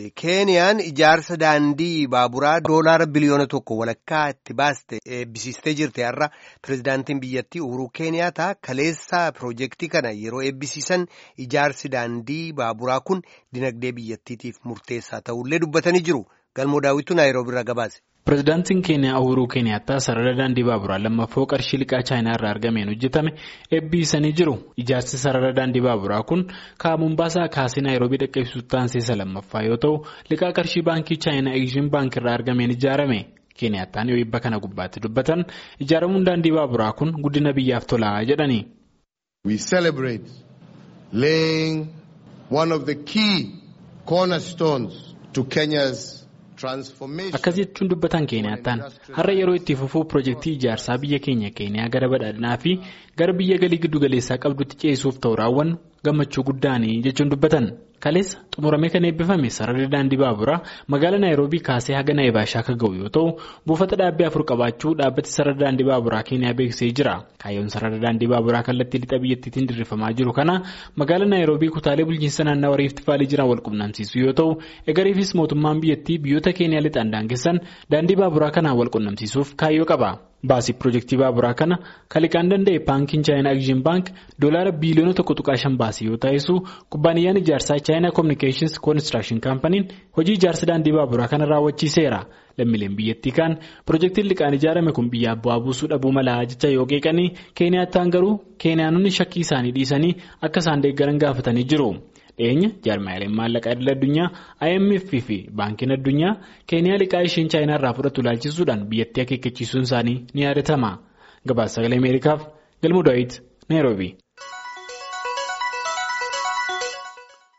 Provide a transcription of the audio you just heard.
Keeniyaan ijaarsa daandii baaburaa doolaara biliyoona 1 walakkaa itti baaste eebbisiistee jirti. Har'a pirezidaantiin biyyattii Uhuru Keeniyaataa kaleessa piroojeektii kana yeroo eebbisiisan ijaarsi daandii baaburaa kun dinagdee biyyattiitiif murteessaa ta'ullee dubbatanii jiru. Galmoo daawwitu Naayiroobii irraa gabaase. Pireezidaantiin Keeniyaa Uhuru Keeniyaataa sarara daandii baaburaa lammaffoo qarshii liqaa Chaayinaa irraa argameen hojjetame eebbisiisanii jiru. Ijaarsi sarara daandii baaburaa kun Mombaasaa kaasee Naayiroobii dhaqqabsiisuutti taanseessa lammaffaa yoo ta'u, liqaa qarshii baankii Chaayinaa Egzim Baank irraa argameen ijaarame. Keeniyaataan yoo eebba kana gubbaatti dubbatan ijaaramuun daandii baaburaa kun guddina biyyaaf tolaa jedhani. We celebrate laying one of the key cornerstones to Kenya's akkas jechuun dubbatan Keeniyaataan har'a yeroo itti fufuu piroojeektii ijaarsaa biyya keenya Keeniyaa gara badhaadhinaa fi gara biyya galii giddu galeessaa qabdutti ceesisuuf ta'u raawwannu gammachuu guddaanii jechuun dubbatan. Kaleessa xumuramee kan eebbifame sararri daandii baaburaa magaalaa Naayiroobii kaasee haga Naayibashaa akka ga'u yoo ta'u, buufata dhaabbii 4 qabaachuu dhaabbati sarara daandii baaburaa Keeniyaa beeksisee jira. Kaayyoon sarara daandii baaburaa kallattii lixa biyyattiitiin diriirfamaa jiru kana magaalaa Naayiroobii kutaalee bulchiinsa naannawaa Riifti Vaalii jiran wal qunnamsiisuu yoo ta'u, eegariifis mootummaan biyyattii biyyoota Keeniyaa lixaan daangessan daandii baaburaa kanaan wal qunnamsiisuuf kaayyoo qaba. Baasii piroojeektii baaburaa kana kaliqaan danda'e baankiin Chaayinaa Egzim Baank doolaara biliyoona 1.5 baasii yoo taasisu, kubbaaniyyaan ijaarsaa Chaayinaa Communications Construction Company'n hojii ijaarsa daandii baaburaa kana raawwachiiseera. Lammiileen biyyattii kan piroojeektiin liqaan ijaarame kun biyyaaf bu'aa buusuu dhabuu malaa jecha yoo qeeqanii, Keeniyaataan garuu Keeniyaanonni shakkii isaanii dhiisanii akka isaan deeggaran gaafatanii jiru. Dhiyeenya jaarmaaleen maallaqaa idil addunyaa IMF fi baankiin addunyaa Keeniyaa liqaa isheen Chaayinaa irraa fudhatu ilaalchisuudhaan biyyattii akeekkachiisuun isaanii ni yaadatama. Gabaasa Sagalee Ameerikaaf Galmoo Daawit, Naayiroobii.